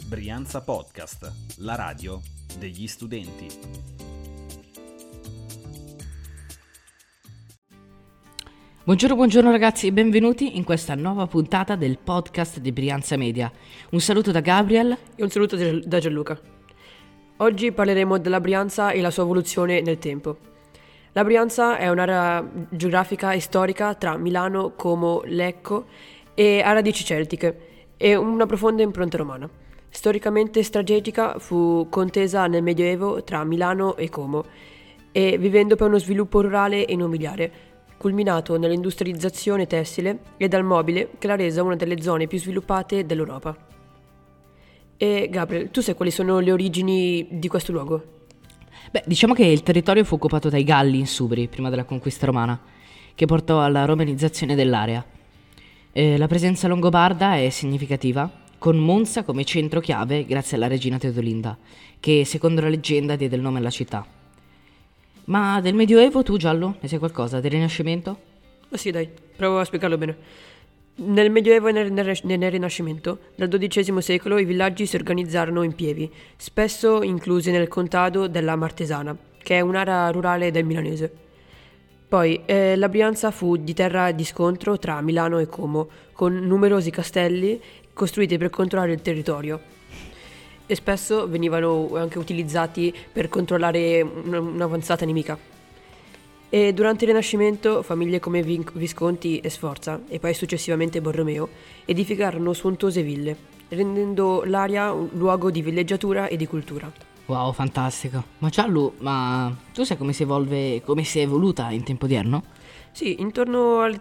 Brianza Podcast, la radio degli studenti. Buongiorno ragazzi e benvenuti in questa nuova puntata del podcast di Brianza Media. Un saluto da Gabriel e un saluto da Gianluca. Oggi parleremo della Brianza e la sua evoluzione nel tempo. La Brianza è un'area geografica e storica tra Milano, Como, Lecco e ha radici celtiche e una profonda impronta romana. Storicamente strategica, fu contesa nel Medioevo tra Milano e Como e vivendo poi uno sviluppo rurale e immobiliare, culminato nell'industrializzazione tessile e dal mobile che l'ha resa una delle zone più sviluppate dell'Europa. E Gabriel, tu sai quali sono le origini di questo luogo? Diciamo che il territorio fu occupato dai Galli insubri prima della conquista romana, che portò alla romanizzazione dell'area. La presenza longobarda è significativa, con Monza come centro chiave grazie alla regina Teodolinda, che secondo la leggenda diede il nome alla città. Ma del Medioevo tu, Giallo, ne sai qualcosa? Del Rinascimento? Sì, dai, provo a spiegarlo bene. Nel Medioevo e nel Rinascimento, dal XII secolo, i villaggi si organizzarono in pievi, spesso inclusi nel contado della Martesana, che è un'area rurale del milanese. Poi, la Brianza fu di terra di scontro tra Milano e Como, con numerosi castelli costruiti per controllare il territorio. E spesso venivano anche utilizzati per controllare un'avanzata nemica. E durante il Rinascimento famiglie come Visconti e Sforza, e poi successivamente Borromeo, edificarono suontose ville, rendendo l'area un luogo di villeggiatura e di cultura. Wow, fantastico. Ma Giallo, tu sai come si evolve, come si è evoluta in tempo odierno? Sì, intorno al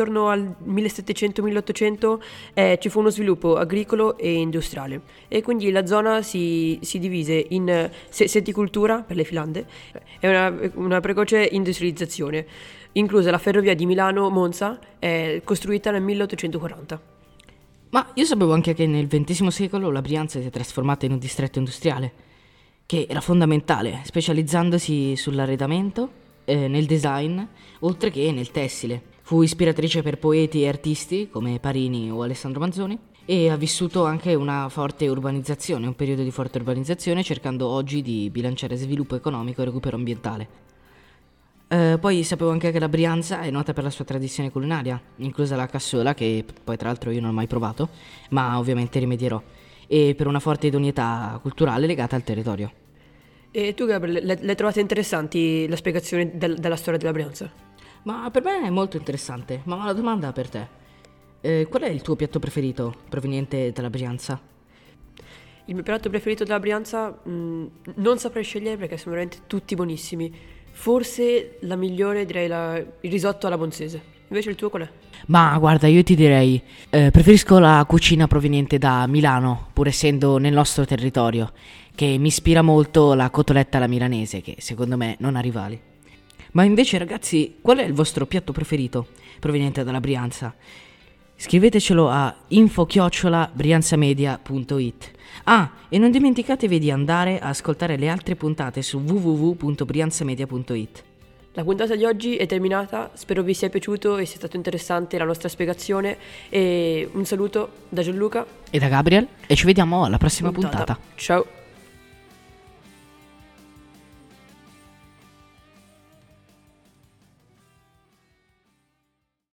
1700-1800 ci fu uno sviluppo agricolo e industriale e quindi la zona si divise in setticoltura per le filande e una precoce industrializzazione, inclusa la ferrovia di Milano-Monza, costruita nel 1840. Ma io sapevo anche che nel XX secolo la Brianza si è trasformata in un distretto industriale, che era fondamentale, specializzandosi sull'arredamento, nel design, oltre che nel tessile. Fu ispiratrice per poeti e artisti come Parini o Alessandro Manzoni e ha vissuto anche una forte urbanizzazione, un periodo di forte urbanizzazione, cercando oggi di bilanciare sviluppo economico e recupero ambientale. Poi sapevo anche che la Brianza è nota per la sua tradizione culinaria, inclusa la cassola, che poi tra l'altro io non ho mai provato, ma ovviamente rimedierò, e per una forte idoneità culturale legata al territorio. E tu, Gabriele, le trovate interessanti la spiegazione della storia della Brianza? Ma per me è molto interessante, ma ho una domanda per te. Qual è il tuo piatto preferito proveniente dalla Brianza? Il mio piatto preferito della Brianza non saprei scegliere perché sono veramente tutti buonissimi. Forse la migliore direi il risotto alla monzese. Invece il tuo qual è? Ma guarda, io ti direi, preferisco la cucina proveniente da Milano, pur essendo nel nostro territorio, che mi ispira molto la cotoletta alla milanese, che secondo me non ha rivali. Ma invece ragazzi, qual è il vostro piatto preferito proveniente dalla Brianza? Scrivetecelo a info@brianzamedia.it. E non dimenticatevi di andare a ascoltare le altre puntate su www.brianzamedia.it. La puntata di oggi è terminata, spero vi sia piaciuto e sia stato interessante la nostra spiegazione e un saluto da Gianluca e da Gabriel e ci vediamo alla prossima puntata. Ciao!